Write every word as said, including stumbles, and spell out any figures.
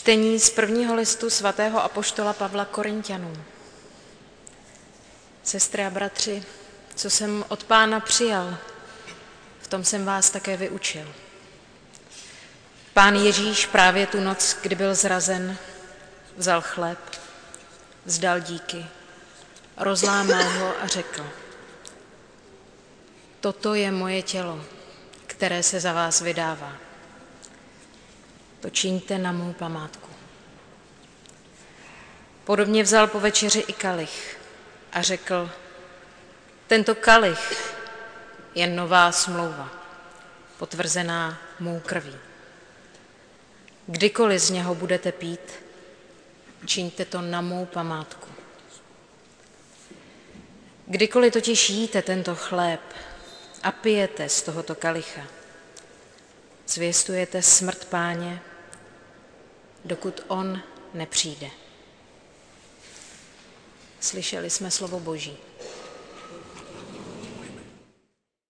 Čtení z prvního listu svatého apoštola Pavla Korinťanům. Sestry a bratři, co jsem od Pána přijal, v tom jsem vás také vyučil. Pán Ježíš právě tu noc, kdy byl zrazen, vzal chléb, vzdal díky, rozlámal ho a řekl: Toto je moje tělo, které se za vás vydává. To čiňte na mou památku. Podobně vzal po večeři i kalich a řekl: Tento kalich je nová smlouva, potvrzená mou krví. Kdykoliv z něho budete pít, čiňte to na mou památku. Kdykoliv totiž jíte tento chléb a pijete z tohoto kalicha, zvěstujete smrt Páně, dokud on nepřijde. Slyšeli jsme slovo Boží.